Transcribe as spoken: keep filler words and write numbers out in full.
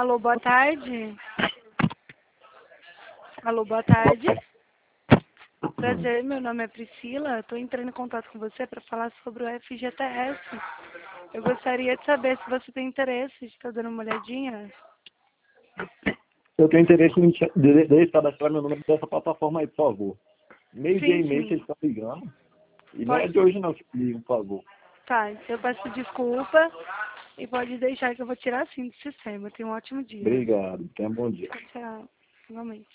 Alô, boa tarde. Alô, boa tarde. Prazer, meu nome é Priscila. Estou entrando em contato com você para falar sobre o F G T S. Eu gostaria de saber se você tem interesse de estar dando uma olhadinha. Eu tenho interesse em de, de cadastrar meu nome dessa plataforma aí, por favor. Meio dia Sim, e meio que sim. eles estão ligando. E não é Pode... de hoje não que ligam, por favor. Tá, eu peço desculpa e pode deixar que eu vou tirar sim do sistema. Tenha um ótimo dia. Obrigado. Tenha um bom dia. Tchau, igualmente.